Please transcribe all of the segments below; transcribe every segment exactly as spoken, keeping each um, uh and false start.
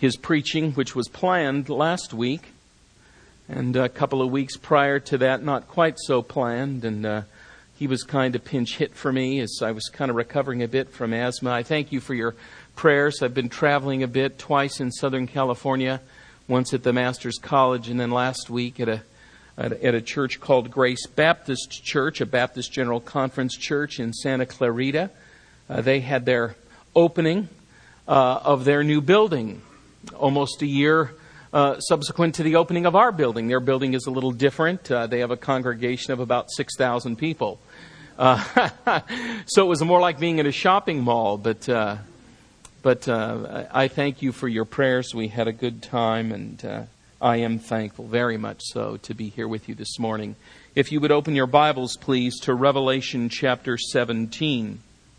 his preaching, which was planned last week, and a couple of weeks prior to that, not quite so planned, and uh, he was kind of pinch hit for me as I was kind of recovering a bit from asthma. I thank you for your prayers. I've been traveling a bit, twice in Southern California, once at the Master's College, and then last week at a at a church called Grace Baptist Church, a Baptist General Conference church in Santa Clarita. Uh, they had their opening uh, of their new building almost a year uh, subsequent to the opening of our building. Their building is a little different. Uh, they have a congregation of about six thousand people. Uh, so it was more like being in a shopping mall. But uh, but uh, I thank you for your prayers. We had a good time, and uh, I am thankful, very much so, to be here with you this morning. If you would open your Bibles, please, to Revelation chapter seventeen.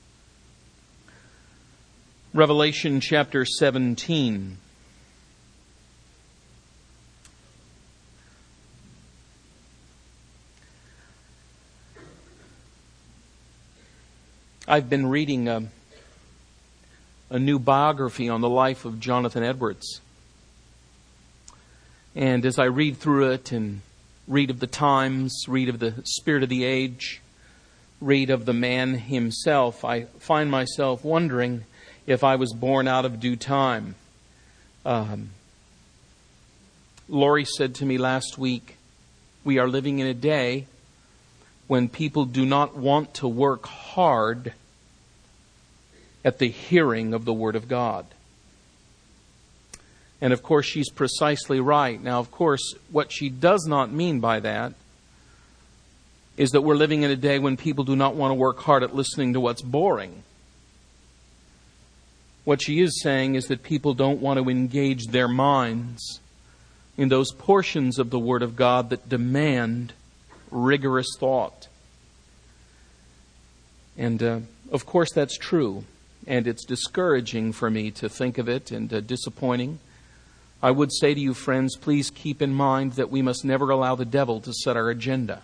Revelation chapter seventeen. I've been reading a, a new biography on the life of Jonathan Edwards. And as I read through it and read of the times, read of the spirit of the age, read of the man himself, I find myself wondering if I was born out of due time. Um, Lori said to me last week, we are living in a day when people do not want to work hard at the hearing of the Word of God. And of course, she's precisely right. Now, of course, what she does not mean by that is that we're living in a day when people do not want to work hard at listening to what's boring. What she is saying is that people don't want to engage their minds in those portions of the Word of God that demand rigorous thought. And uh, of course that's true, and it's discouraging for me to think of it, and uh, disappointing. I would say to you, friends, please keep in mind that we must never allow the devil to set our agenda.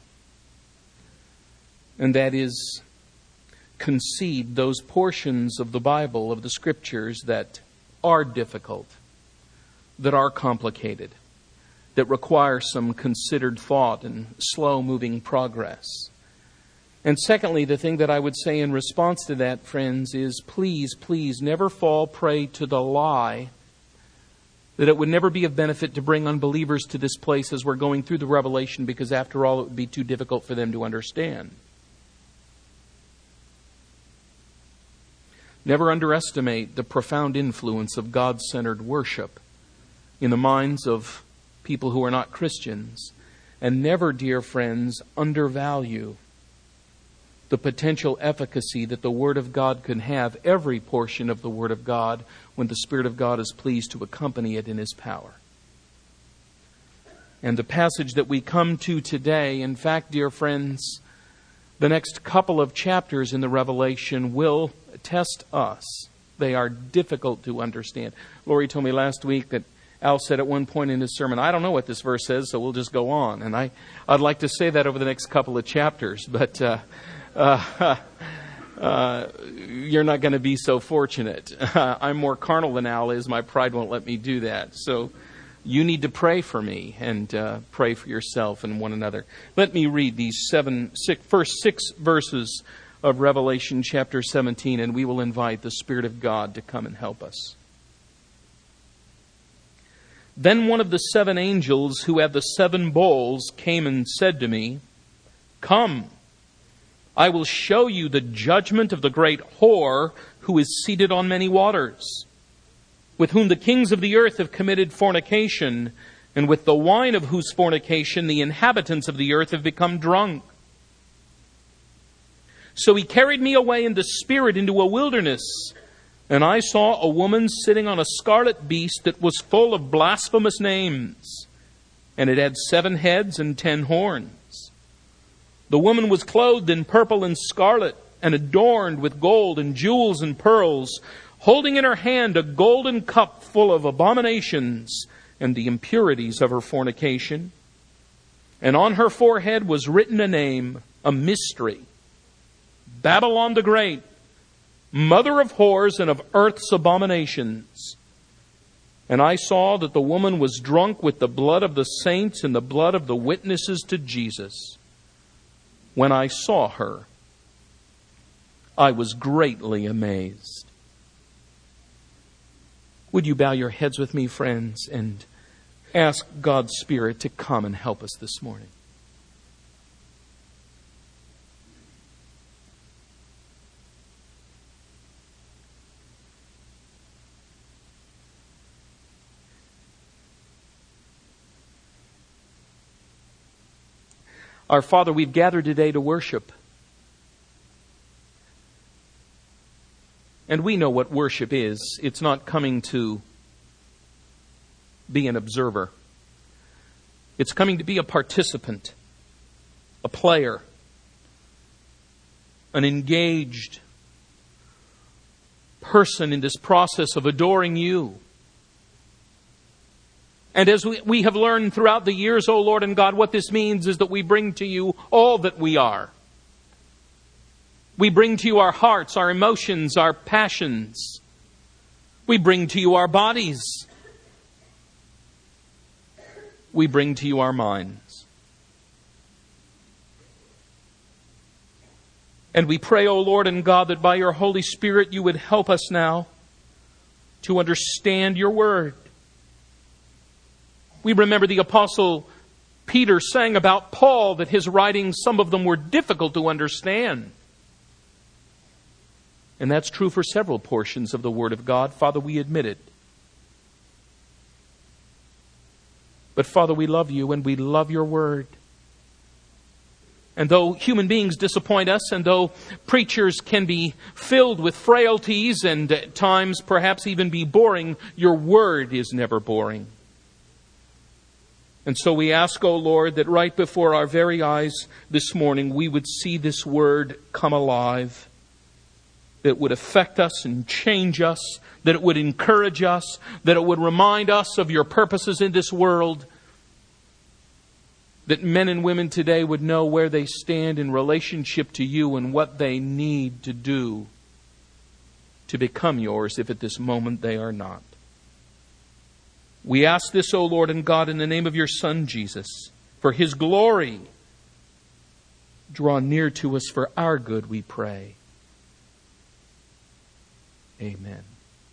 And that is, concede those portions of the Bible, of the Scriptures, that are difficult, that are complicated, that require some considered thought and slow-moving progress. And secondly, the thing that I would say in response to that, friends, is please, please never fall prey to the lie that it would never be of benefit to bring unbelievers to this place as we're going through the Revelation, because after all, it would be too difficult for them to understand. Never underestimate the profound influence of God-centered worship in the minds of people who are not Christians. And never, dear friends, undervalue the potential efficacy that the Word of God can have, every portion of the Word of God, when the Spirit of God is pleased to accompany it in His power. And the passage that we come to today, in fact, dear friends, the next couple of chapters in the Revelation will test us. They are difficult to understand. Lori told me last week that Al said at one point in his sermon, I don't know what this verse says, so we'll just go on. And I, I'd like to say that over the next couple of chapters, but uh, uh, uh, you're not going to be so fortunate. Uh, I'm more carnal than Al is. My pride won't let me do that. So you need to pray for me and uh, pray for yourself and one another. Let me read these seven, six, first six verses of Revelation chapter seventeen, and we will invite the Spirit of God to come and help us. Then one of the seven angels who had the seven bowls came and said to me, Come, I will show you the judgment of the great whore who is seated on many waters, with whom the kings of the earth have committed fornication, and with the wine of whose fornication the inhabitants of the earth have become drunk. So he carried me away in the Spirit into a wilderness, and I saw a woman sitting on a scarlet beast that was full of blasphemous names, and it had seven heads and ten horns. The woman was clothed in purple and scarlet, and adorned with gold and jewels and pearls, holding in her hand a golden cup full of abominations and the impurities of her fornication. And on her forehead was written a name, a mystery, Babylon the Great, mother of whores and of earth's abominations. And I saw that the woman was drunk with the blood of the saints and the blood of the witnesses to Jesus. When I saw her, I was greatly amazed. Would you bow your heads with me, friends, and ask God's Spirit to come and help us this morning? Our Father, we've gathered today to worship. And we know what worship is. It's not coming to be an observer. It's coming to be a participant, a player, an engaged person in this process of adoring you. And as we, we have learned throughout the years, O Lord and God, what this means is that we bring to you all that we are. We bring to you our hearts, our emotions, our passions. We bring to you our bodies. We bring to you our minds. And we pray, O Lord and God, that by your Holy Spirit you would help us now to understand your word. We remember the Apostle Peter saying about Paul that his writings, some of them were difficult to understand. And that's true for several portions of the Word of God. Father, we admit it. But Father, we love you and we love your Word. And though human beings disappoint us, and though preachers can be filled with frailties and at times perhaps even be boring, your Word is never boring. And so we ask, O Lord, that right before our very eyes this morning, we would see this word come alive, that it would affect us and change us, that it would encourage us, that it would remind us of your purposes in this world, that men and women today would know where they stand in relationship to you and what they need to do to become yours if at this moment they are not. We ask this, O Lord and God, in the name of your Son, Jesus, for his glory. Draw near to us for our good, we pray. Amen.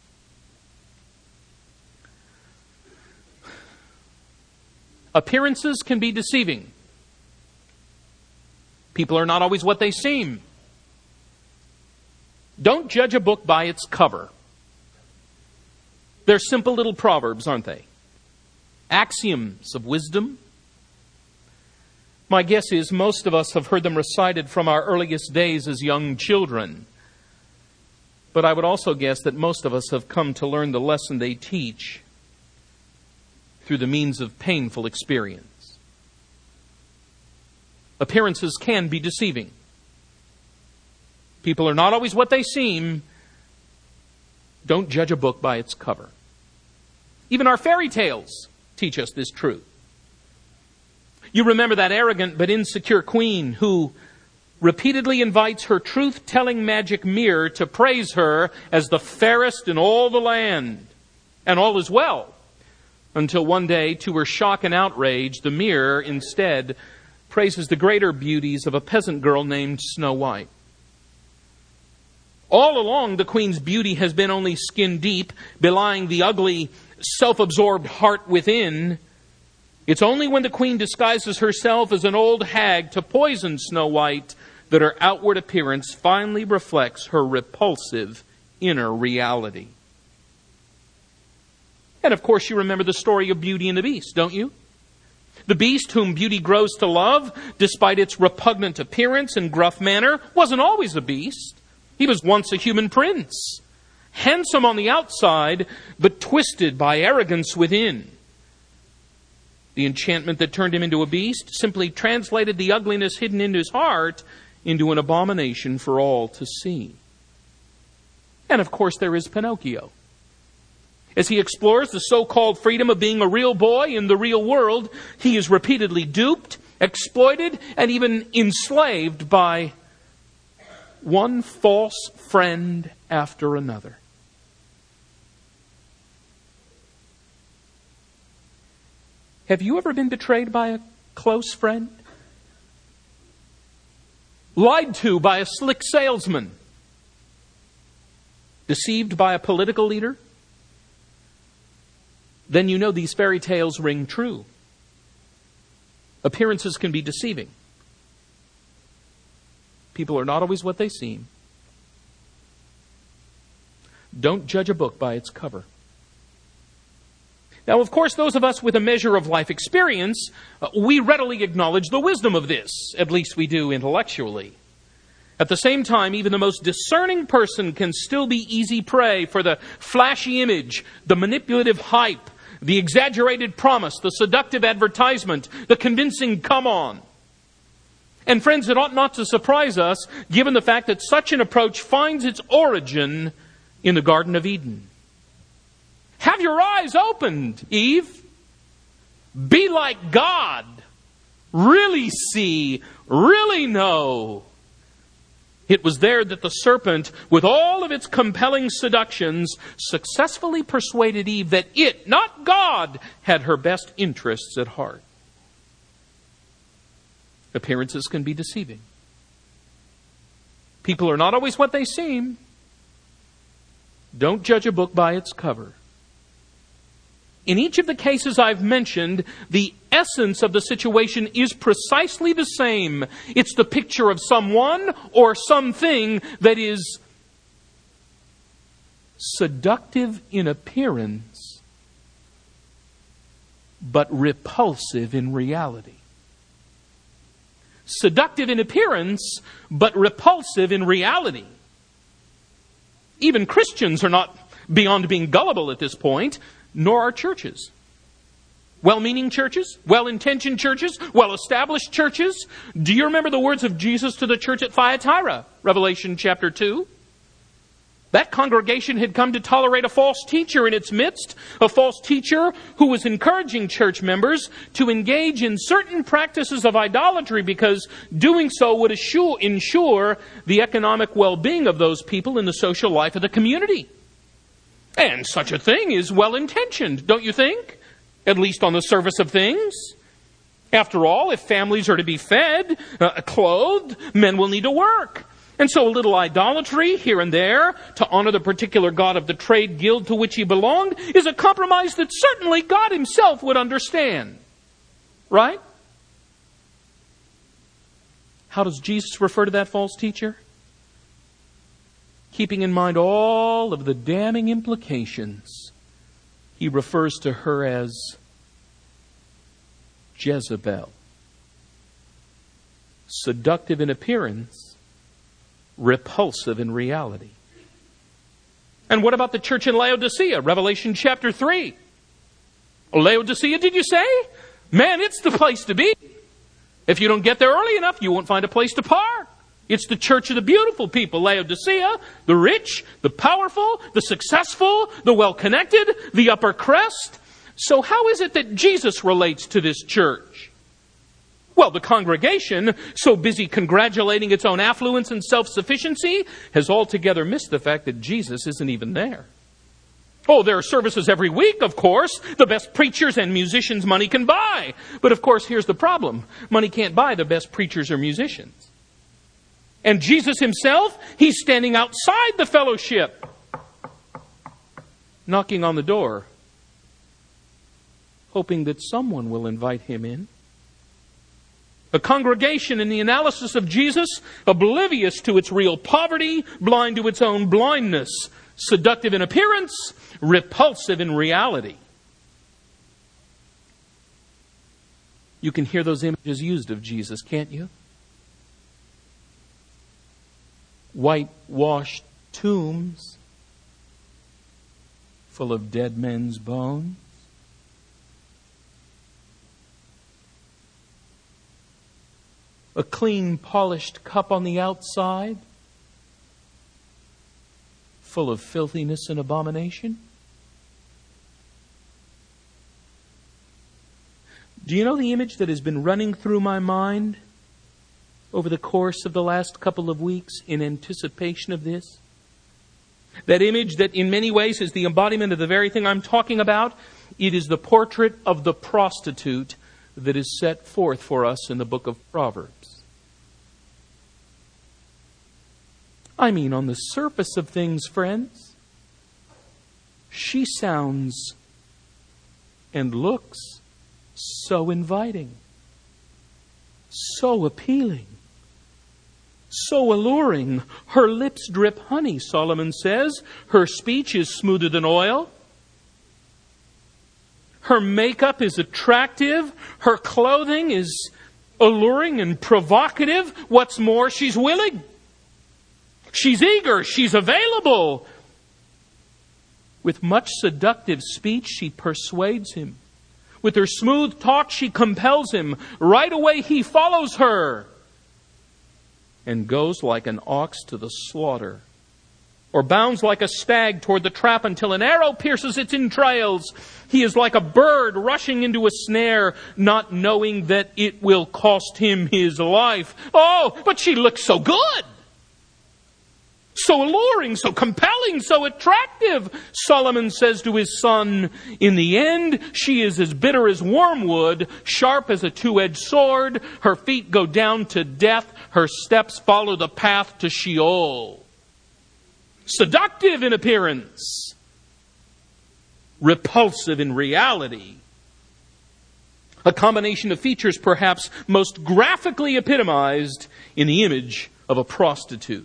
Appearances can be deceiving. People are not always what they seem. Don't judge a book by its cover. They're simple little proverbs, aren't they? Axioms of wisdom. My guess is most of us have heard them recited from our earliest days as young children. But I would also guess that most of us have come to learn the lesson they teach through the means of painful experience. Appearances can be deceiving. People are not always what they seem. Don't judge a book by its cover. Even our fairy tales teach us this truth. You remember that arrogant but insecure queen who repeatedly invites her truth-telling magic mirror to praise her as the fairest in all the land. And all is well. Until one day, to her shock and outrage, the mirror instead praises the greater beauties of a peasant girl named Snow White. All along, the queen's beauty has been only skin deep, belying the ugly, self-absorbed heart within. It's only when the queen disguises herself as an old hag to poison Snow White that her outward appearance finally reflects her repulsive inner reality. And of course you remember the story of Beauty and the Beast, don't you? The beast whom Beauty grows to love, despite its repugnant appearance and gruff manner, wasn't always a beast. He was once a human prince, handsome on the outside, but twisted by arrogance within. The enchantment that turned him into a beast simply translated the ugliness hidden in his heart into an abomination for all to see. And of course there is Pinocchio. As he explores the so-called freedom of being a real boy in the real world, he is repeatedly duped, exploited, and even enslaved by one false friend after another. Have you ever been betrayed by a close friend? Lied to by a slick salesman? Deceived by a political leader? Then you know these fairy tales ring true. Appearances can be deceiving. People are not always what they seem. Don't judge a book by its cover. Now, of course, those of us with a measure of life experience, uh, we readily acknowledge the wisdom of this. At least we do intellectually. At the same time, even the most discerning person can still be easy prey for the flashy image, the manipulative hype, the exaggerated promise, the seductive advertisement, the convincing come on. And friends, it ought not to surprise us, given the fact that such an approach finds its origin in the Garden of Eden. Have your eyes opened, Eve. Be like God. Really see, really know. It was there that the serpent, with all of its compelling seductions, successfully persuaded Eve that it, not God, had her best interests at heart. Appearances can be deceiving. People are not always what they seem. Don't judge a book by its cover. In each of the cases I've mentioned, the essence of the situation is precisely the same. It's the picture of someone or something that is seductive in appearance, but repulsive in reality. Seductive in appearance, but repulsive in reality. Even Christians are not beyond being gullible at this point, nor are churches. Well-meaning churches, well-intentioned churches, well-established churches. Do you remember the words of Jesus to the church at Thyatira, Revelation chapter two? That congregation had come to tolerate a false teacher in its midst, a false teacher who was encouraging church members to engage in certain practices of idolatry because doing so would assure, ensure the economic well-being of those people in the social life of the community. And such a thing is well-intentioned, don't you think? At least on the surface of things. After all, if families are to be fed, uh, clothed, men will need to work. And so a little idolatry here and there to honor the particular god of the trade guild to which he belonged is a compromise that certainly God himself would understand. Right? How does Jesus refer to that false teacher? Keeping in mind all of the damning implications, he refers to her as Jezebel. Seductive in appearance, repulsive in reality. And what about the church in Laodicea? Revelation chapter three. Laodicea, did you say? Man, it's the place to be. If you don't get there early enough, you won't find a place to park. It's the church of the beautiful people, Laodicea, the rich, the powerful, the successful, the well-connected, the upper crest. So how is it that Jesus relates to this church? Well, the congregation, so busy congratulating its own affluence and self-sufficiency, has altogether missed the fact that Jesus isn't even there. Oh, there are services every week, of course. The best preachers and musicians money can buy. But of course, here's the problem. Money can't buy the best preachers or musicians. And Jesus himself, he's standing outside the fellowship, knocking on the door, hoping that someone will invite him in. A congregation in the analysis of Jesus, oblivious to its real poverty, blind to its own blindness, seductive in appearance, repulsive in reality. You can hear those images used of Jesus, can't you? Whitewashed tombs full of dead men's bones. A clean, polished cup on the outside full of filthiness and abomination. Do you know the image that has been running through my mind over the course of the last couple of weeks in anticipation of this? That image that in many ways is the embodiment of the very thing I'm talking about It is the portrait of the prostitute that is set forth for us in the book of Proverbs. I mean, on the surface of things, friends, she sounds and looks so inviting, so appealing, so alluring. Her lips drip honey, Solomon says. Her speech is smoother than oil. Her makeup is attractive. Her clothing is alluring and provocative. What's more, she's willing. She's eager. She's available. With much seductive speech, she persuades him. With her smooth talk, she compels him. Right away, he follows her and goes like an ox to the slaughter, or bounds like a stag toward the trap until an arrow pierces its entrails. He is like a bird rushing into a snare, not knowing that it will cost him his life. Oh, but she looks so good. So alluring, so compelling, so attractive. Solomon says to his son, in the end, she is as bitter as wormwood, sharp as a two-edged sword. Her feet go down to death. Her steps follow the path to Sheol. Seductive in appearance, repulsive in reality. A combination of features perhaps most graphically epitomized in the image of a prostitute.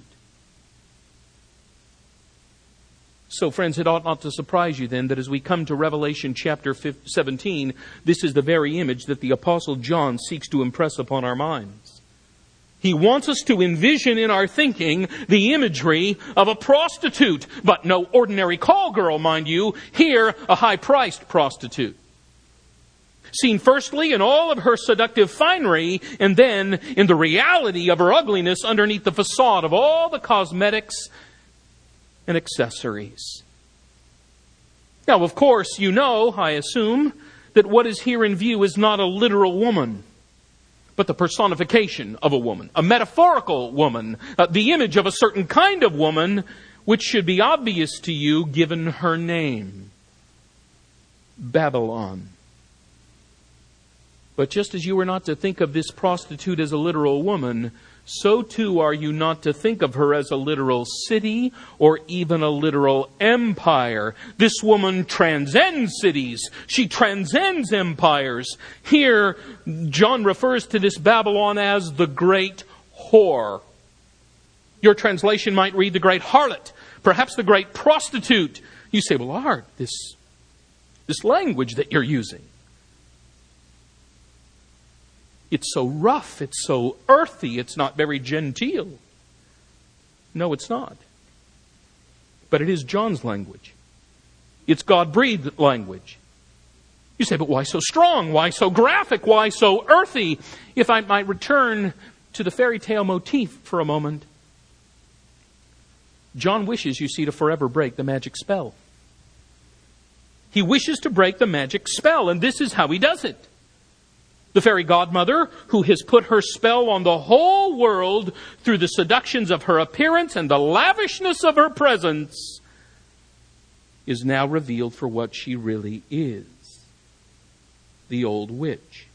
So, friends, it ought not to surprise you then that as we come to Revelation chapter seventeen, this is the very image that the Apostle John seeks to impress upon our minds. He wants us to envision in our thinking the imagery of a prostitute, but no ordinary call girl, mind you. Here, a high-priced prostitute. Seen firstly in all of her seductive finery, and then in the reality of her ugliness underneath the facade of all the cosmetics and accessories. Now, of course, you know, I assume, that what is here in view is not a literal woman, but the personification of a woman, a metaphorical woman, uh, the image of a certain kind of woman, which should be obvious to you given her name, Babylon. But just as you are not to think of this prostitute as a literal woman, so too are you not to think of her as a literal city or even a literal empire. This woman transcends cities. She transcends empires. Here, John refers to this Babylon as the great whore. Your translation might read the great harlot, perhaps the great prostitute. You say, well, Art, this, this language that you're using, it's so rough, it's so earthy, it's not very genteel. No, it's not. But it is John's language. It's God-breathed language. You say, but why so strong? Why so graphic? Why so earthy? If I might return to the fairy tale motif for a moment. John wishes, you see, to forever break the magic spell. He wishes to break the magic spell, and this is how he does it. The fairy godmother, who has put her spell on the whole world through the seductions of her appearance and the lavishness of her presence, is now revealed for what she really is. The old witch.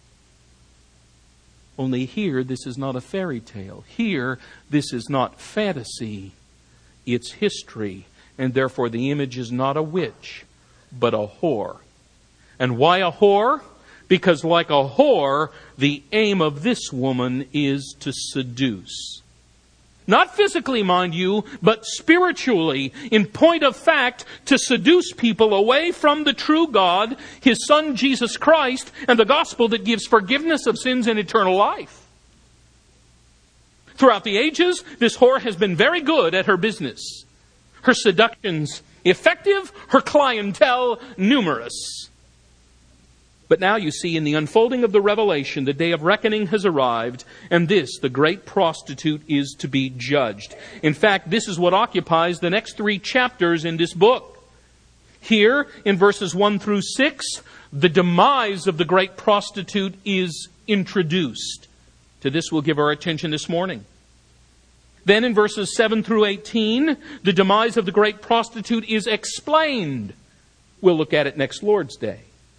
Only here, this is not a fairy tale. Here, this is not fantasy. It's history. And therefore, the image is not a witch, but a whore. And why a whore? Because like a whore, the aim of this woman is to seduce. Not physically, mind you, but spiritually. In point of fact, to seduce people away from the true God, His Son Jesus Christ, and the gospel that gives forgiveness of sins and eternal life. Throughout the ages, this whore has been very good at her business. Her seductions effective, her clientele numerous. But now you see, in the unfolding of the revelation, the day of reckoning has arrived, and this, the great prostitute, is to be judged. In fact, this is what occupies the next three chapters in this book. Here, in verses one through six, the demise of the great prostitute is introduced. To this we'll give our attention this morning. Then in verses seven through eighteen, the demise of the great prostitute is explained. We'll look at it next Lord's Day.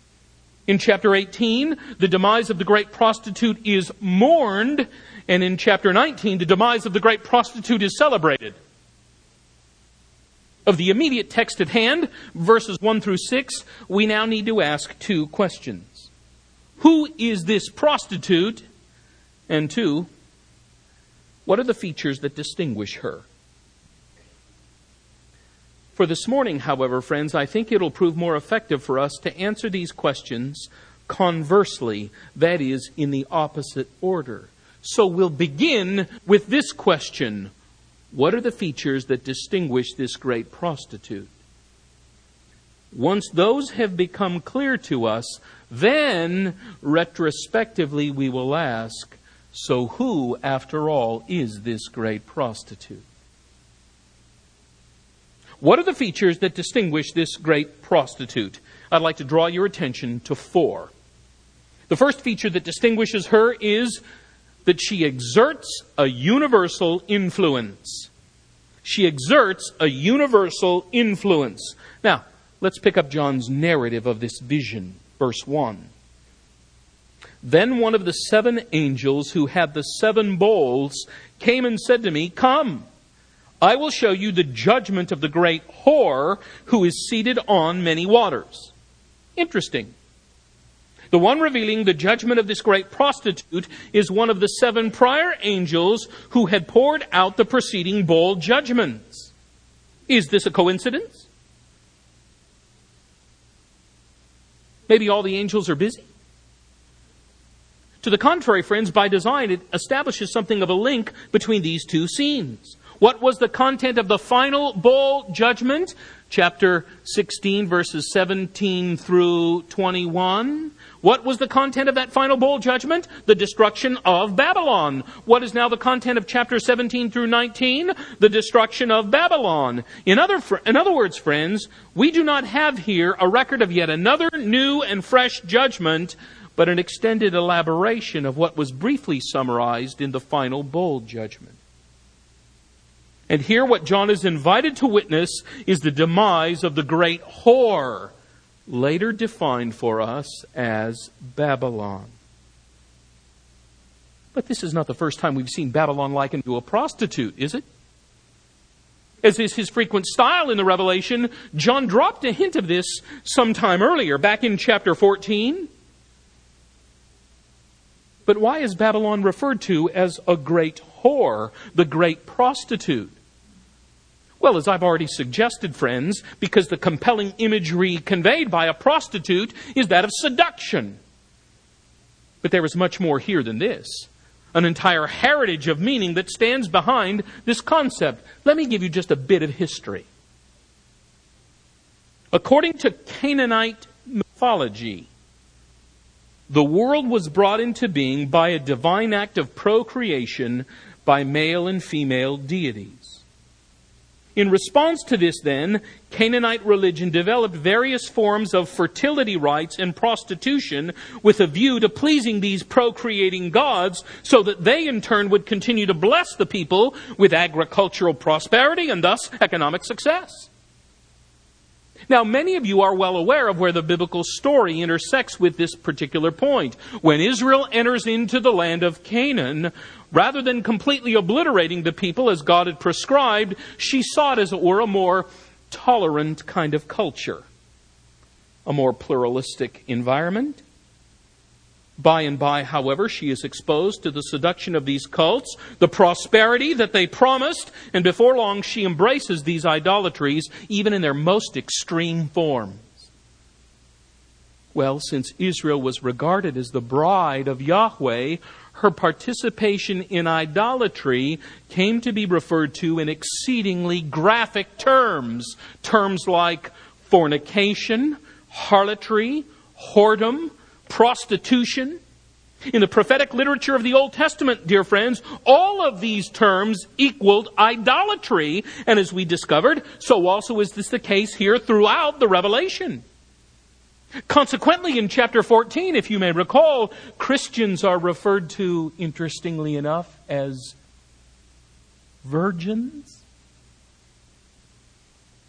In chapter eighteen, the demise of the great prostitute is mourned. And in chapter nineteen, the demise of the great prostitute is celebrated. Of the immediate text at hand, verses one through six, we now need to ask two questions. Who is this prostitute? And two, what are the features that distinguish her? For this morning, however, friends, I think it'll prove more effective for us to answer these questions conversely, that is, in the opposite order. So we'll begin with this question. What are the features that distinguish this great prostitute? Once those have become clear to us, then, retrospectively, we will ask, so who, after all, is this great prostitute? What are the features that distinguish this great prostitute? I'd like to draw your attention to four. The first feature that distinguishes her is that she exerts a universal influence. She exerts a universal influence. Now, let's pick up John's narrative of this vision. Verse one. Then one of the seven angels who had the seven bowls came and said to me, "Come, I will show you the judgment of the great whore who is seated on many waters." Interesting. The one revealing the judgment of this great prostitute is one of the seven prior angels who had poured out the preceding bowl judgments. Is this a coincidence? Maybe all the angels are busy? To the contrary, friends, by design, it establishes something of a link between these two scenes. What was the content of the final bowl judgment? Chapter sixteen, verses seventeen through twenty-one. What was the content of that final bowl judgment? The destruction of Babylon. What is now the content of chapter seventeen through nineteen? The destruction of Babylon. In other, in other words, friends, we do not have here a record of yet another new and fresh judgment, but an extended elaboration of what was briefly summarized in the final bowl judgment. And here what John is invited to witness is the demise of the great whore, later defined for us as Babylon. But this is not the first time we've seen Babylon likened to a prostitute, is it? As is his frequent style in the Revelation, John dropped a hint of this sometime earlier, back in chapter fourteen. But why is Babylon referred to as a great whore, the great prostitute? Well, as I've already suggested, friends, because the compelling imagery conveyed by a prostitute is that of seduction. But there is much more here than this. An entire heritage of meaning that stands behind this concept. Let me give you just a bit of history. According to Canaanite mythology, the world was brought into being by a divine act of procreation by male and female deities. In response to this, then, Canaanite religion developed various forms of fertility rites and prostitution with a view to pleasing these procreating gods so that they in turn would continue to bless the people with agricultural prosperity and thus economic success. Now, many of you are well aware of where the biblical story intersects with this particular point. When Israel enters into the land of Canaan, rather than completely obliterating the people as God had prescribed, she sought, as it were, a more tolerant kind of culture, a more pluralistic environment. By and by, however, she is exposed to the seduction of these cults, the prosperity that they promised, and before long she embraces these idolatries, even in their most extreme forms. Well, since Israel was regarded as the bride of Yahweh, her participation in idolatry came to be referred to in exceedingly graphic terms. Terms like fornication, harlotry, whoredom, prostitution. In the prophetic literature of the Old Testament, dear friends, all of these terms equaled idolatry. And as we discovered, so also is this the case here throughout the Revelation. Consequently, in chapter fourteen, if you may recall, Christians are referred to, interestingly enough, as virgins.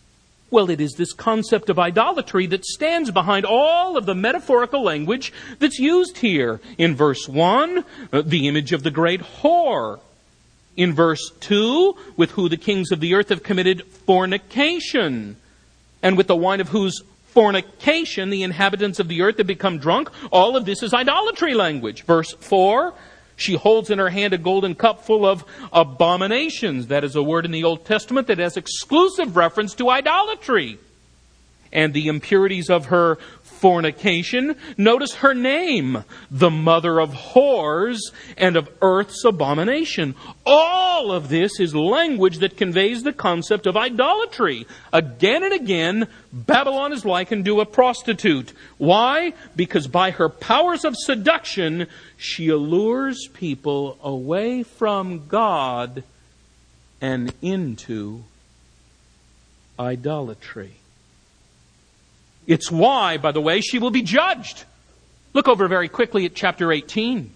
Well, it is this concept of idolatry that stands behind all of the metaphorical language that's used here. In verse one, the image of the great whore. In verse two, with who the kings of the earth have committed fornication. And with the wine of whose fornication the inhabitants of the earth have become drunk. All of this is idolatry language. Verse four, she holds in her hand a golden cup full of abominations. That is a word in the Old Testament that has exclusive reference to idolatry. And the impurities of her fornication. Notice her name, the mother of whores and of earth's abomination. All of this is language that conveys the concept of idolatry. Again and again, Babylon is likened to a prostitute. Why? Because by her powers of seduction, she allures people away from God and into idolatry. It's why, by the way, she will be judged. Look over very quickly at chapter eighteen.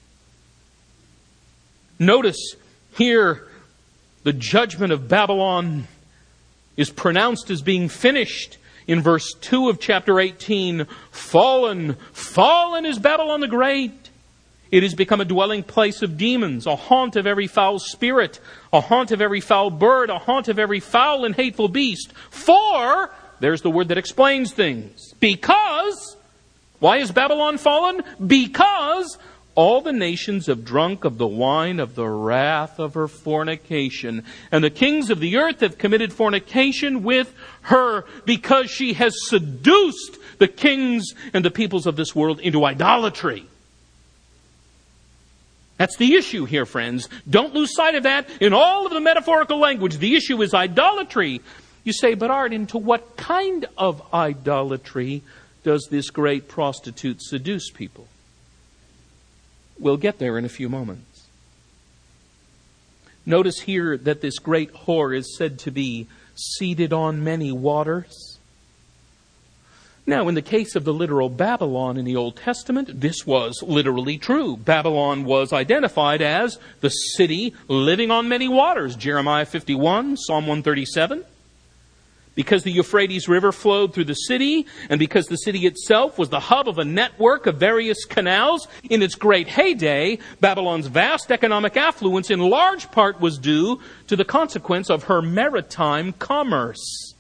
Notice here the judgment of Babylon is pronounced as being finished. In verse two of chapter eighteen, fallen, fallen is Babylon the Great. It has become a dwelling place of demons, a haunt of every foul spirit, a haunt of every foul bird, a haunt of every foul and hateful beast. For, there's the word that explains things. Because, why is Babylon fallen? Because all the nations have drunk of the wine of the wrath of her fornication. And the kings of the earth have committed fornication with her because she has seduced the kings and the peoples of this world into idolatry. That's the issue here, friends. Don't lose sight of that. In all of the metaphorical language, the issue is idolatry. You say, but Art, into what kind of idolatry does this great prostitute seduce people? We'll get there in a few moments. Notice here that this great whore is said to be seated on many waters. Now, in the case of the literal Babylon in the Old Testament, this was literally true. Babylon was identified as the city living on many waters. Jeremiah fifty-one, Psalm one thirty-seven. Because the Euphrates River flowed through the city, and because the city itself was the hub of a network of various canals, in its great heyday, Babylon's vast economic affluence in large part was due to the consequence of her maritime commerce.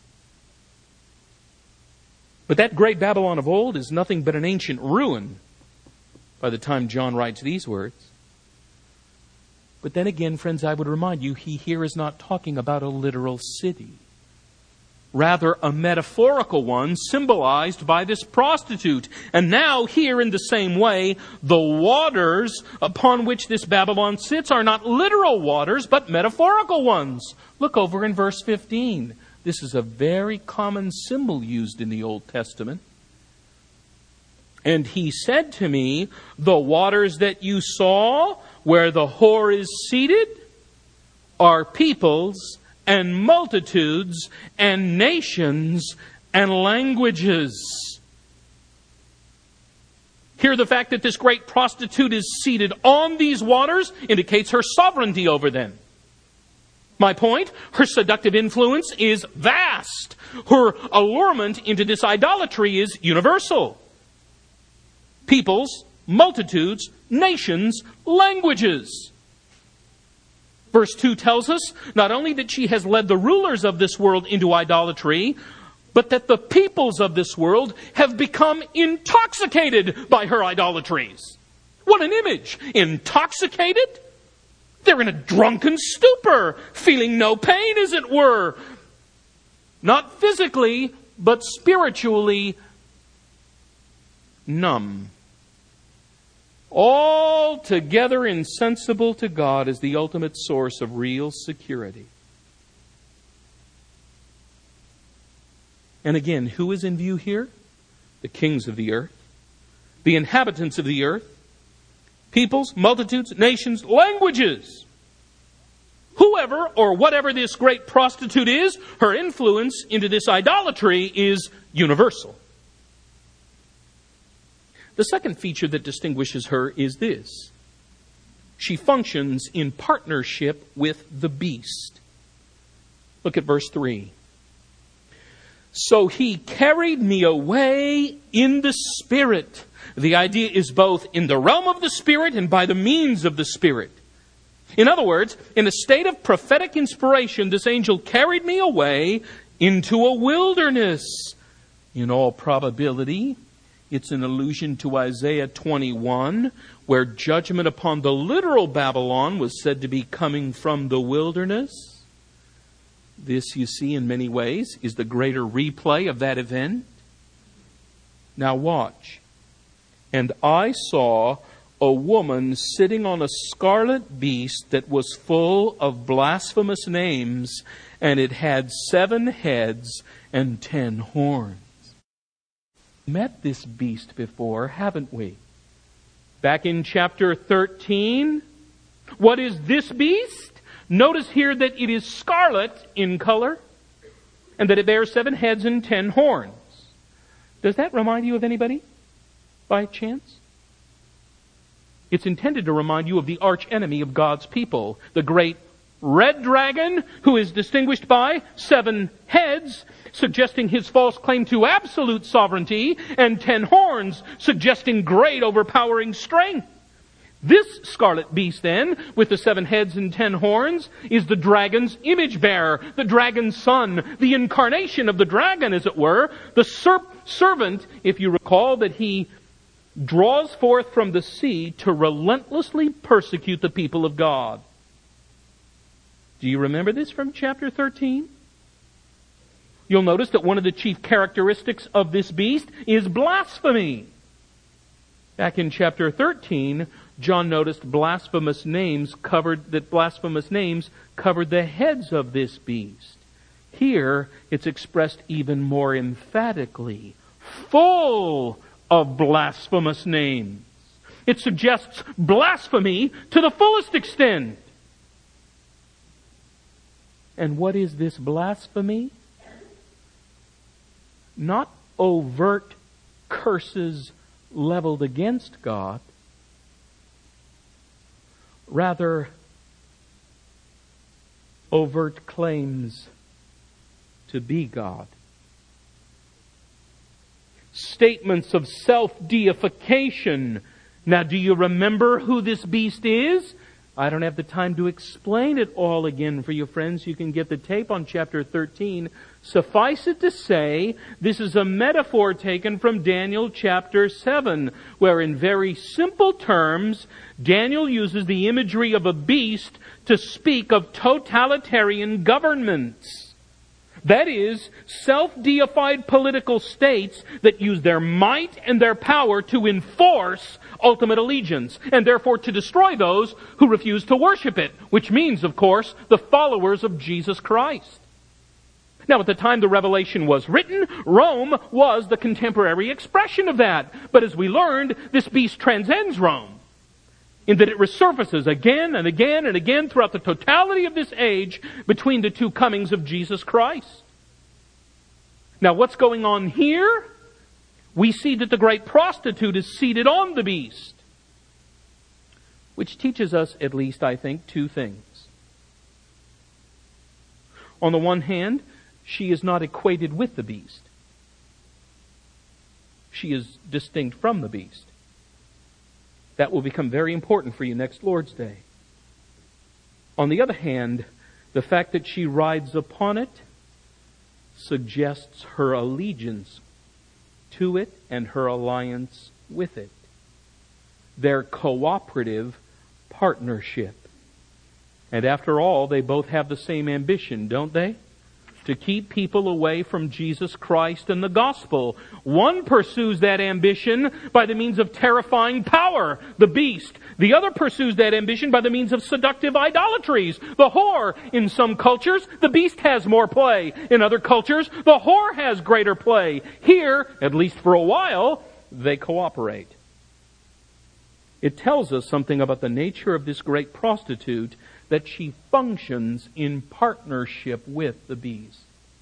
But that great Babylon of old is nothing but an ancient ruin by the time John writes these words. But then again, friends, I would remind you, he here is not talking about a literal city. Rather, a metaphorical one symbolized by this prostitute. And now, here in the same way, the waters upon which this Babylon sits are not literal waters, but metaphorical ones. Look over in verse fifteen. This is a very common symbol used in the Old Testament. And he said to me, the waters that you saw where the whore is seated are peoples and multitudes and nations and languages. Here, the fact that this great prostitute is seated on these waters indicates her sovereignty over them. My point, her seductive influence is vast. Her allurement into this idolatry is universal. Peoples, multitudes, nations, languages. Verse two tells us not only that she has led the rulers of this world into idolatry, but that the peoples of this world have become intoxicated by her idolatries. What an image! Intoxicated? They're in a drunken stupor, feeling no pain, as it were. Not physically, but spiritually numb. Altogether insensible to God as the ultimate source of real security. And again, who is in view here? The kings of the earth, the inhabitants of the earth, peoples, multitudes, nations, languages. Whoever or whatever this great prostitute is, her influence into this idolatry is universal. The second feature that distinguishes her is this. She functions in partnership with the beast. Look at verse three. So he carried me away in the Spirit. The idea is both in the realm of the Spirit and by the means of the Spirit. In other words, in a state of prophetic inspiration, this angel carried me away into a wilderness. In all probability, it's an allusion to Isaiah twenty-one, where judgment upon the literal Babylon was said to be coming from the wilderness. This, you see, in many ways, is the greater replay of that event. Now watch. And I saw a woman sitting on a scarlet beast that was full of blasphemous names, and it had seven heads and ten horns. Met this beast before, haven't we? Back in chapter thirteen, what is this beast? Notice here that it is scarlet in color, and that it bears seven heads and ten horns. Does that remind you of anybody, by chance? It's intended to remind you of the archenemy of God's people, the great red dragon, who is distinguished by seven heads, suggesting his false claim to absolute sovereignty, and ten horns, suggesting great overpowering strength. This scarlet beast, then, with the seven heads and ten horns, is the dragon's image bearer, the dragon's son, the incarnation of the dragon, as it were, the ser- servant, if you recall, that he draws forth from the sea to relentlessly persecute the people of God. Do you remember this from chapter thirteen? You'll notice that one of the chief characteristics of this beast is blasphemy. Back in chapter thirteen, John noticed blasphemous names covered, that blasphemous names covered the heads of this beast. Here, it's expressed even more emphatically. Full of blasphemous names. It suggests blasphemy to the fullest extent. And what is this blasphemy? Not overt curses leveled against God. Rather, overt claims to be God. Statements of self-deification. Now, do you remember who this beast is? I don't have the time to explain it all again for you, friends. You can get the tape on chapter thirteen. Suffice it to say, this is a metaphor taken from Daniel chapter seven, where in very simple terms, Daniel uses the imagery of a beast to speak of totalitarian governments. That is, self-deified political states that use their might and their power to enforce ultimate allegiance, and therefore to destroy those who refuse to worship it, which means, of course, the followers of Jesus Christ. Now, at the time the revelation was written, Rome was the contemporary expression of that. But as we learned, this beast transcends Rome, in that it resurfaces again and again and again throughout the totality of this age between the two comings of Jesus Christ. Now, what's going on here? We see that the great prostitute is seated on the beast, which teaches us, at least I think, two things. On the one hand, she is not equated with the beast. She is distinct from the beast. That will become very important for you next Lord's Day. On the other hand, the fact that she rides upon it suggests her allegiance to it and her alliance with it. Their cooperative partnership. And after all, they both have the same ambition, don't they? To keep people away from Jesus Christ and the gospel. One pursues that ambition by the means of terrifying power, the beast. The other pursues that ambition by the means of seductive idolatries, the whore. In some cultures, the beast has more play. In other cultures, the whore has greater play. Here, at least for a while, they cooperate. It tells us something about the nature of this great prostitute, that she functions in partnership with the beast.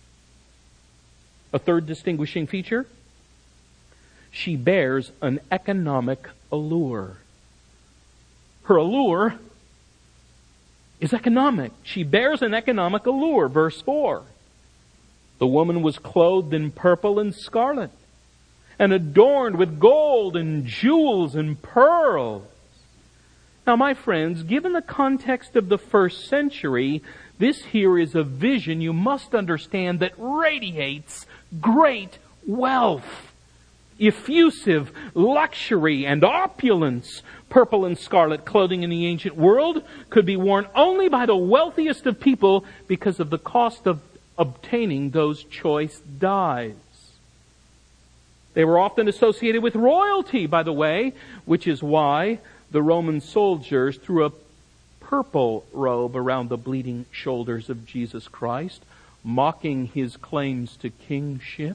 A third distinguishing feature, she bears an economic allure. Her allure is economic. She bears an economic allure, verse four. The woman was clothed in purple and scarlet, and adorned with gold and jewels and pearls. Now, my friends, given the context of the first century, this here is a vision you must understand that radiates great wealth, effusive luxury and opulence. Purple and scarlet clothing in the ancient world could be worn only by the wealthiest of people because of the cost of obtaining those choice dyes. They were often associated with royalty, by the way, which is why the Roman soldiers threw a purple robe around the bleeding shoulders of Jesus Christ, mocking His claims to kingship.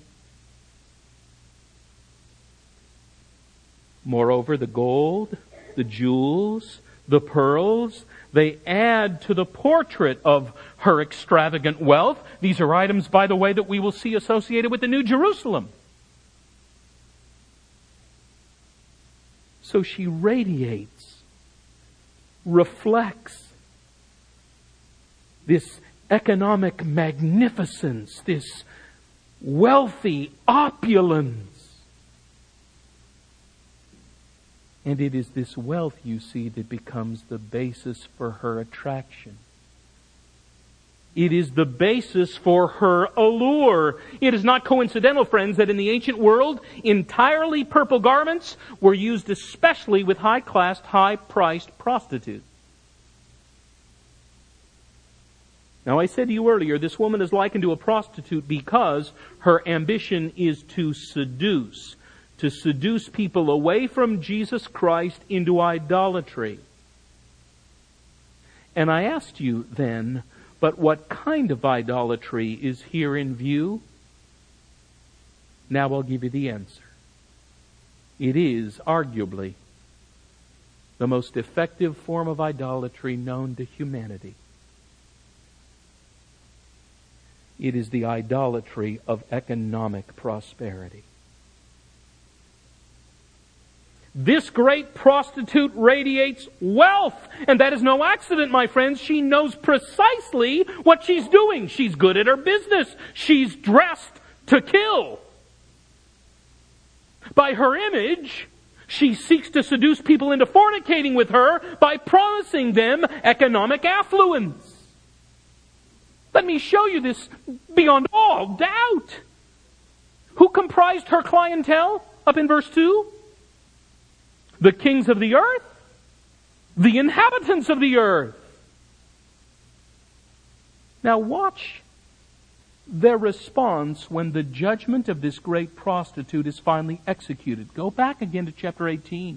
Moreover, the gold, the jewels, the pearls, they add to the portrait of her extravagant wealth. These are items, by the way, that we will see associated with the New Jerusalem. So she radiates, reflects this economic magnificence, this wealthy opulence. And it is this wealth, you see, that becomes the basis for her attraction. It is the basis for her allure. It is not coincidental, friends, that in the ancient world, entirely purple garments were used especially with high-class, high-priced prostitutes. Now, I said to you earlier, this woman is likened to a prostitute because her ambition is to seduce. To seduce people away from Jesus Christ into idolatry. And I asked you then, but what kind of idolatry is here in view? Now I'll give you the answer. It is arguably the most effective form of idolatry known to humanity. It is the idolatry of economic prosperity. This great prostitute radiates wealth. And that is no accident, my friends. She knows precisely what she's doing. She's good at her business. She's dressed to kill. By her image, she seeks to seduce people into fornicating with her by promising them economic affluence. Let me show you this beyond all doubt. Who comprised her clientele up in verse two? The kings of the earth, the inhabitants of the earth. Now watch their response when the judgment of this great prostitute is finally executed. Go back again to chapter eighteen.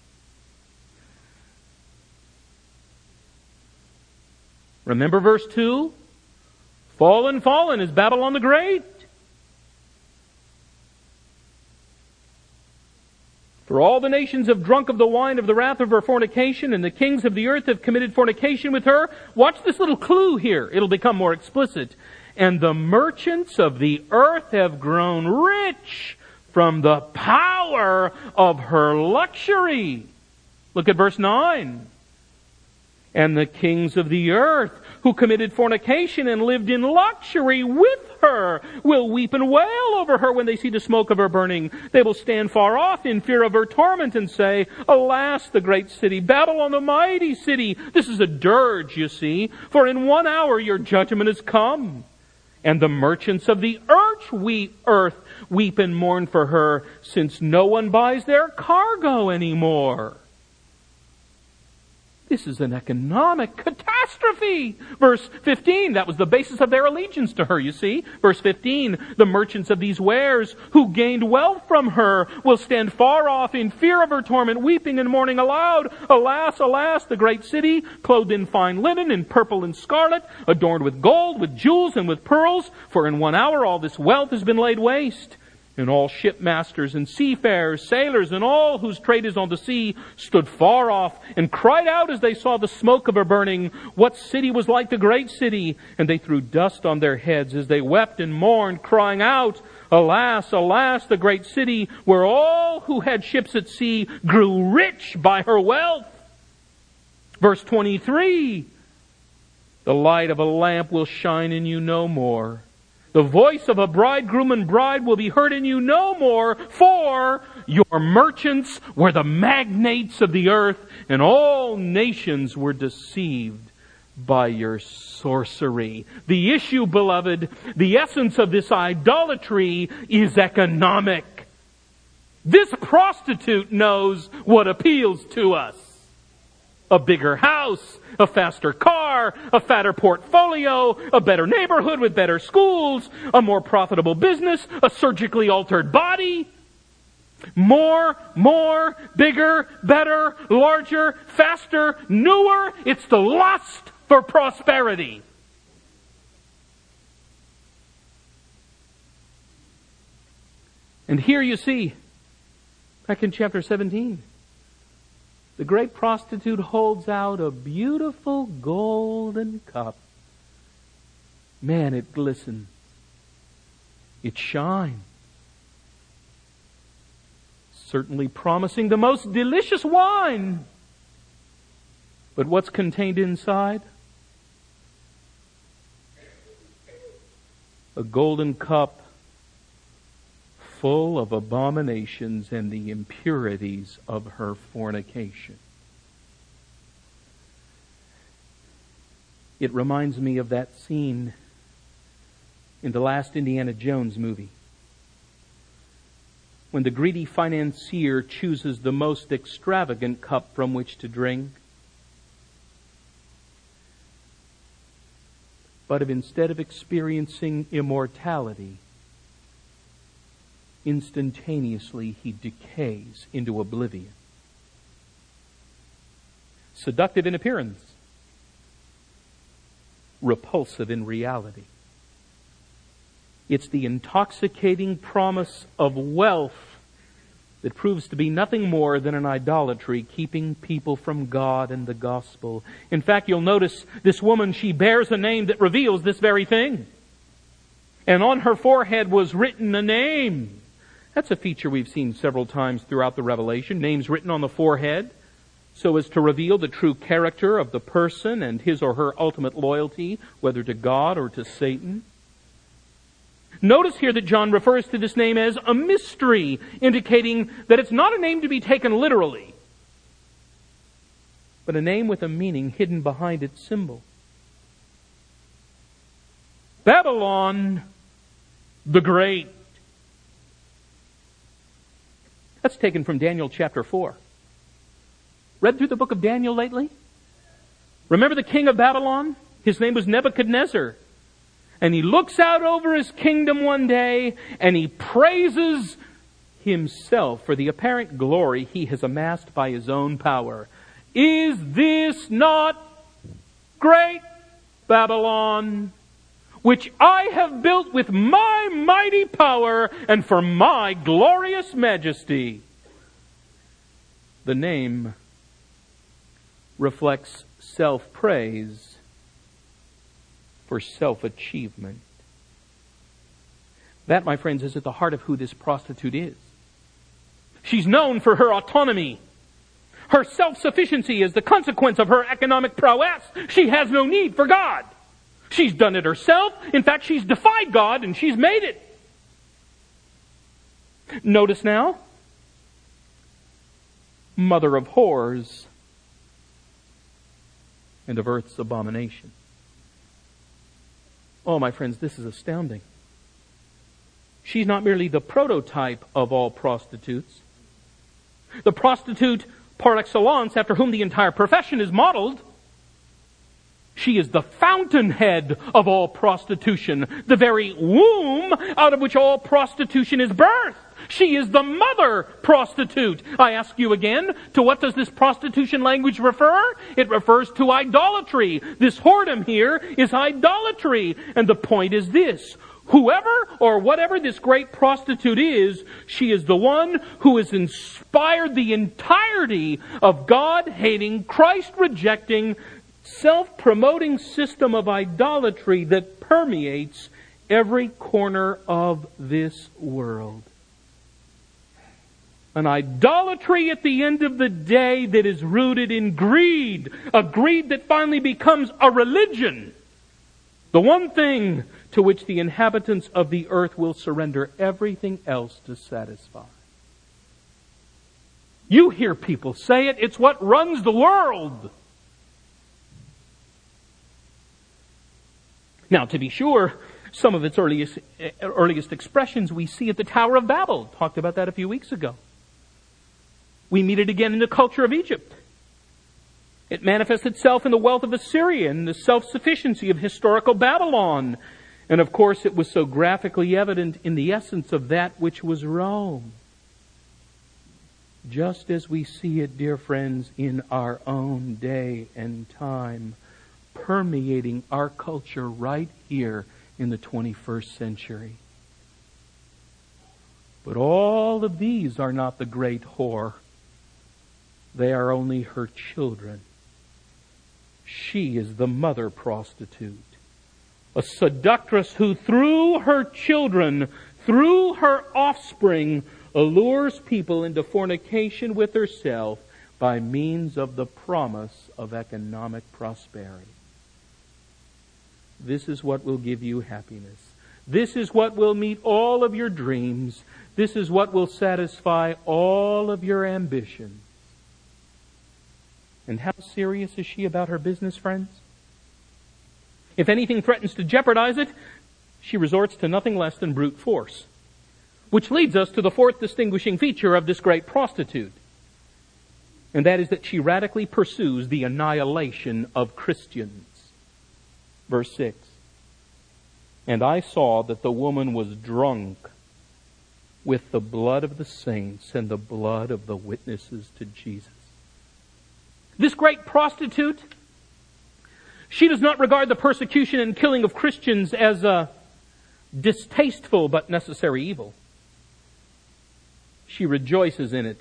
Remember verse two? Fallen, fallen is Babylon the Great. For all the nations have drunk of the wine of the wrath of her fornication, and the kings of the earth have committed fornication with her. Watch this little clue here. It'll become more explicit. And the merchants of the earth have grown rich from the power of her luxury. Look at verse nine. And the kings of the earth who committed fornication and lived in luxury with her will weep and wail over her when they see the smoke of her burning. They will stand far off in fear of her torment and say, Alas, the great city, Babylon, the mighty city. This is a dirge, you see, for in one hour your judgment has come. And the merchants of the earth weep, earth weep and mourn for her, since no one buys their cargo anymore. This is an economic catastrophe. Verse fifteen, that was the basis of their allegiance to her, you see. Verse fifteen, the merchants of these wares who gained wealth from her will stand far off in fear of her torment, weeping and mourning aloud. Alas, alas, the great city, clothed in fine linen, in purple and scarlet, adorned with gold, with jewels, and with pearls. For in one hour all this wealth has been laid waste. And all shipmasters and seafarers, sailors, and all whose trade is on the sea stood far off and cried out as they saw the smoke of her burning, What city was like the great city? And they threw dust on their heads as they wept and mourned, crying out, Alas, alas, the great city, where all who had ships at sea grew rich by her wealth. Verse twenty-three, The light of a lamp will shine in you no more. The voice of a bridegroom and bride will be heard in you no more, for your merchants were the magnates of the earth, and all nations were deceived by your sorcery. The issue, beloved, the essence of this idolatry is economic. This prostitute knows what appeals to us. A bigger house, a faster car, a fatter portfolio, a better neighborhood with better schools, a more profitable business, a surgically altered body. More, more, bigger, better, larger, faster, newer. It's the lust for prosperity. And here you see, back in chapter seventeen, the great prostitute holds out a beautiful golden cup. Man, it glistens. It shines. Certainly promising the most delicious wine. But what's contained inside? A golden cup full of abominations and the impurities of her fornication. It reminds me of that scene in the last Indiana Jones movie, when the greedy financier chooses the most extravagant cup from which to drink. But if instead of experiencing immortality, instantaneously he decays into oblivion. Seductive in appearance, repulsive in reality. It's the intoxicating promise of wealth that proves to be nothing more than an idolatry, keeping people from God and the gospel. In fact, you'll notice this woman, she bears a name that reveals this very thing. And on her forehead was written a name. That's a feature we've seen several times throughout the Revelation. Names written on the forehead so as to reveal the true character of the person and his or her ultimate loyalty, whether to God or to Satan. Notice here that John refers to this name as a mystery, indicating that it's not a name to be taken literally, but a name with a meaning hidden behind its symbol. Babylon the Great. That's taken from Daniel chapter four. Read through the book of Daniel lately? Remember the king of Babylon? His name was Nebuchadnezzar. And he looks out over his kingdom one day and he praises himself for the apparent glory he has amassed by his own power. Is this not great Babylon, which I have built with my mighty power and for my glorious majesty? The name reflects self-praise for self-achievement. That, my friends, is at the heart of who this prostitute is. She's known for her autonomy. Her self-sufficiency is the consequence of her economic prowess. She has no need for God. She's done it herself. In fact, she's defied God and she's made it. Notice now, mother of whores and of earth's abomination. Oh, my friends, this is astounding. She's not merely the prototype of all prostitutes. The prostitute par excellence, after whom the entire profession is modeled. She is the fountainhead of all prostitution, the very womb out of which all prostitution is birthed. She is the mother prostitute. I ask you again, to what does this prostitution language refer? It refers to idolatry. This whoredom here is idolatry. And the point is this: whoever or whatever this great prostitute is, she is the one who has inspired the entirety of God-hating, Christ-rejecting, self-promoting system of idolatry that permeates every corner of this world. An idolatry at the end of the day that is rooted in greed. A greed that finally becomes a religion. The one thing to which the inhabitants of the earth will surrender everything else to satisfy. You hear people say it. It's what runs the world. Now, to be sure, some of its earliest, earliest expressions we see at the Tower of Babel. Talked about that a few weeks ago. We meet it again in the culture of Egypt. It manifests itself in the wealth of Assyria and the self-sufficiency of historical Babylon. And of course, it was so graphically evident in the essence of that which was Rome. Just as we see it, dear friends, in our own day and time, permeating our culture right here in the twenty-first century. But all of these are not the great whore. They are only her children. She is the mother prostitute, a seductress who through her children, through her offspring, allures people into fornication with herself by means of the promise of economic prosperity. This is what will give you happiness. This is what will meet all of your dreams. This is what will satisfy all of your ambitions. And how serious is she about her business, friends? If anything threatens to jeopardize it, she resorts to nothing less than brute force. Which leads us to the fourth distinguishing feature of this great prostitute. And that is that she radically pursues the annihilation of Christians. Verse six. And I saw that the woman was drunk with the blood of the saints and the blood of the witnesses to Jesus. This great prostitute, she does not regard the persecution and killing of Christians as a distasteful but necessary evil. She rejoices in it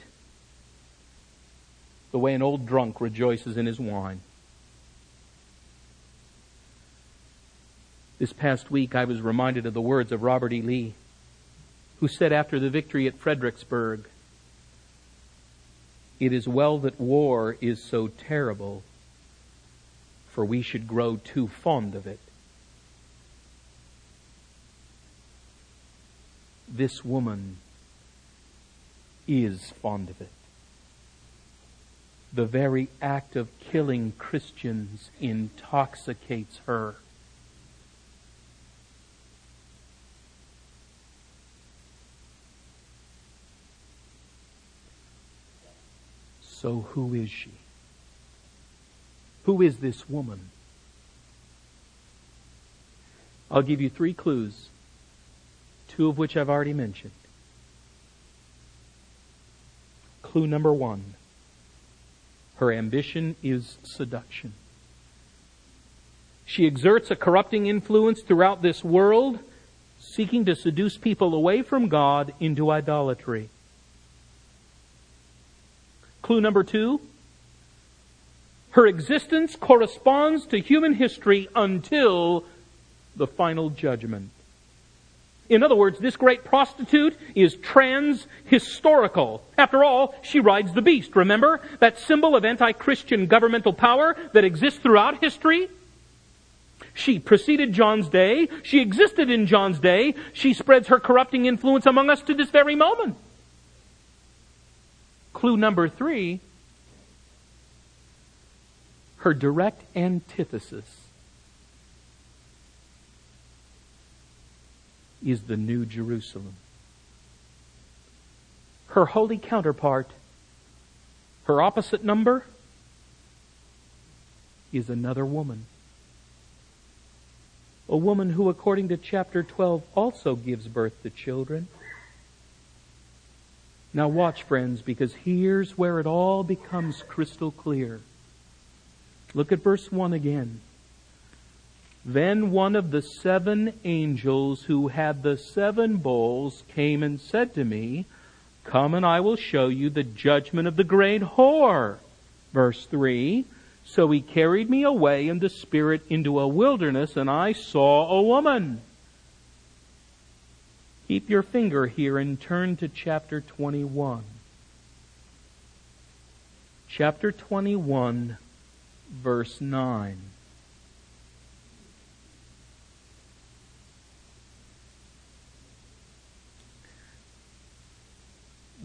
the way an old drunk rejoices in his wine. This past week I was reminded of the words of Robert E. Lee, who said after the victory at Fredericksburg, "It is well that war is so terrible, for we should grow too fond of it." This woman is fond of it. The very act of killing Christians intoxicates her. So who is she? Who is this woman? I'll give you three clues, two of which I've already mentioned. Clue number one. Her ambition is seduction. She exerts a corrupting influence throughout this world, seeking to seduce people away from God into idolatry. Clue number two. Her existence corresponds to human history until the final judgment. In other words, this great prostitute is trans-historical. After all, she rides the beast. Remember that symbol of anti-Christian governmental power that exists throughout history? She preceded John's day. She existed in John's day. She spreads her corrupting influence among us to this very moment. Clue number three. Her direct antithesis is the New Jerusalem. Her holy counterpart, her opposite number, is another woman. A woman who, according to chapter twelve, also gives birth to children. Now watch, friends, because here's where it all becomes crystal clear. Look at verse one again. Then one of the seven angels who had the seven bowls came and said to me, "Come and I will show you the judgment of the great whore." Verse three. So he carried me away in the Spirit into a wilderness, and I saw a woman. Keep your finger here and turn to chapter twenty-one. Chapter twenty-one, verse nine.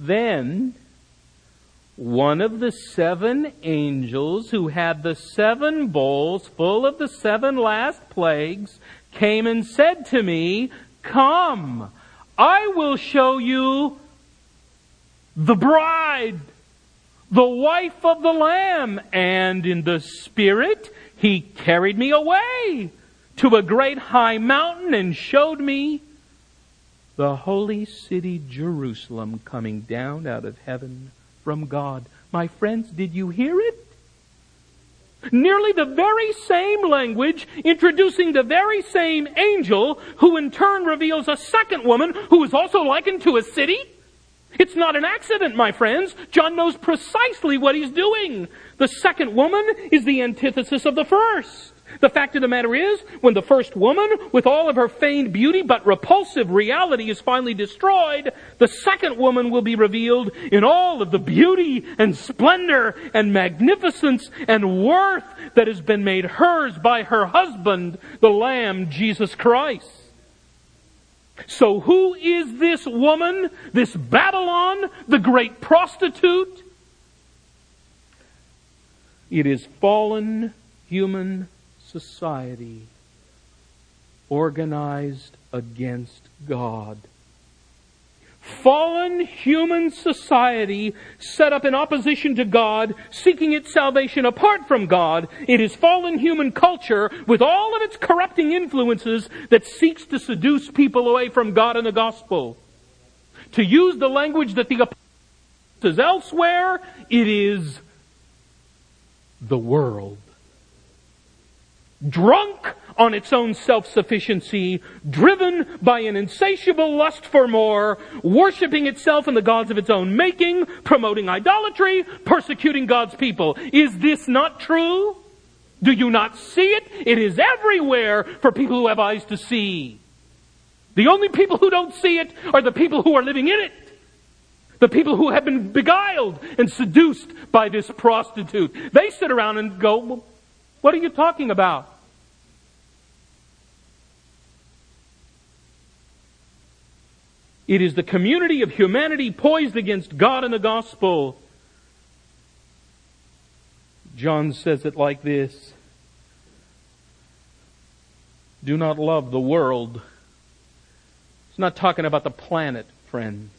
Then one of the seven angels who had the seven bowls full of the seven last plagues came and said to me, "Come, I will show you the bride, the wife of the Lamb." And in the Spirit He carried me away to a great high mountain and showed me the holy city Jerusalem coming down out of heaven from God. My friends, did you hear it? Nearly the very same language introducing the very same angel who in turn reveals a second woman who is also likened to a city. It's not an accident, my friends. John knows precisely what he's doing. The second woman is the antithesis of the first. The fact of the matter is, when the first woman, with all of her feigned beauty but repulsive reality, is finally destroyed, the second woman will be revealed in all of the beauty and splendor and magnificence and worth that has been made hers by her husband, the Lamb, Jesus Christ. So who is this woman, this Babylon, the great prostitute? It is fallen human society organized against God. Fallen human society set up in opposition to God, seeking its salvation apart from God. It is fallen human culture with all of its corrupting influences that seeks to seduce people away from God and the gospel. To use the language that the apostle says elsewhere, it is the world. Drunk on its own self-sufficiency, driven by an insatiable lust for more, worshiping itself and the gods of its own making, promoting idolatry, persecuting God's people. Is this not true? Do you not see it? It is everywhere for people who have eyes to see. The only people who don't see it are the people who are living in it. The people who have been beguiled and seduced by this prostitute. They sit around and go, well, what are you talking about? It is the community of humanity poised against God and the gospel. John says it like this: do not love the world. He's not talking about the planet, friends.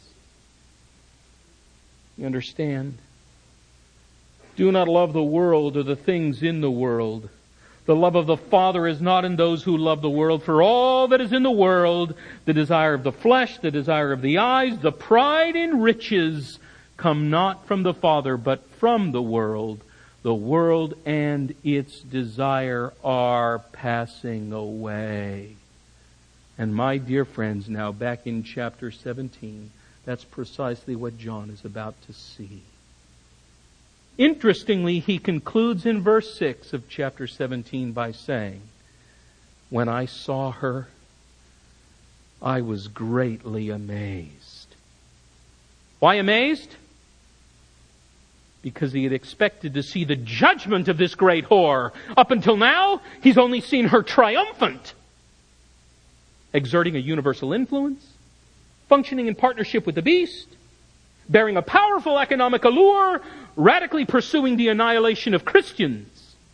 You understand? Do not love the world or the things in the world. The love of the Father is not in those who love the world. For all that is in the world, the desire of the flesh, the desire of the eyes, the pride in riches, come not from the Father, but from the world. The world and its desire are passing away. And my dear friends, now back in chapter seventeen, that's precisely what John is about to see. Interestingly, he concludes in verse six of chapter seventeen by saying, when I saw her, I was greatly amazed. Why amazed? Because he had expected to see the judgment of this great whore. Up until now, he's only seen her triumphant, exerting a universal influence, functioning in partnership with the beast, bearing a powerful economic allure, radically pursuing the annihilation of Christians.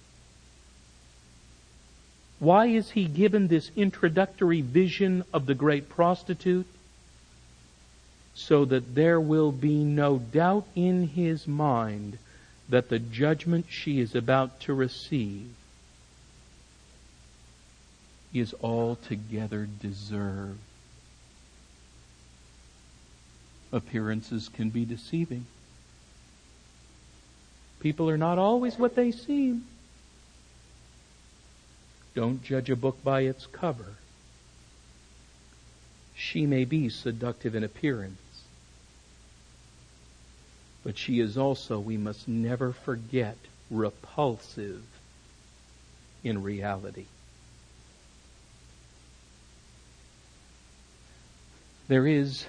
Why is he given this introductory vision of the great prostitute? So that there will be no doubt in his mind that the judgment she is about to receive is altogether deserved. Appearances can be deceiving. People are not always what they seem. Don't judge a book by its cover. She may be seductive in appearance, but she is also, we must never forget, repulsive in reality. There is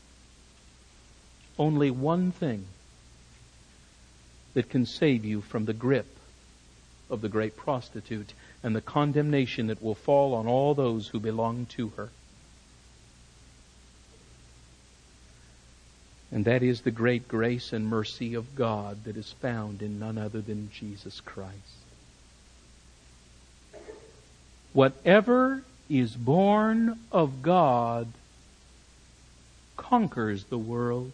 only one thing that can save you from the grip of the great prostitute and the condemnation that will fall on all those who belong to her. And that is the great grace and mercy of God that is found in none other than Jesus Christ. Whatever is born of God conquers the world.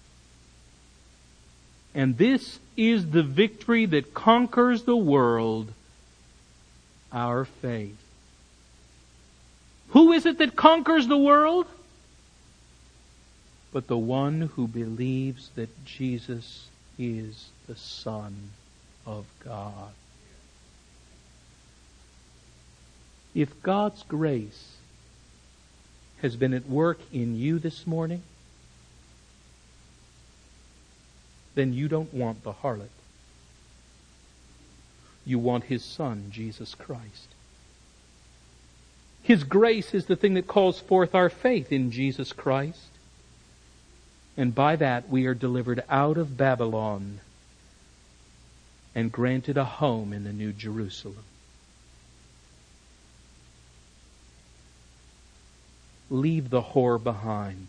And this is the victory that conquers the world, our faith. Who is it that conquers the world? But the one who believes that Jesus is the Son of God. If God's grace has been at work in you this morning, then you don't want the harlot. You want His Son, Jesus Christ. His grace is the thing that calls forth our faith in Jesus Christ. And by that we are delivered out of Babylon and granted a home in the New Jerusalem. Leave the whore behind.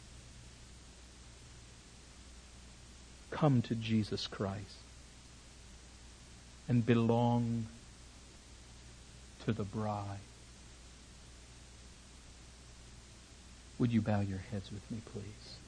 Come to Jesus Christ and belong to the bride. Would you bow your heads with me, please?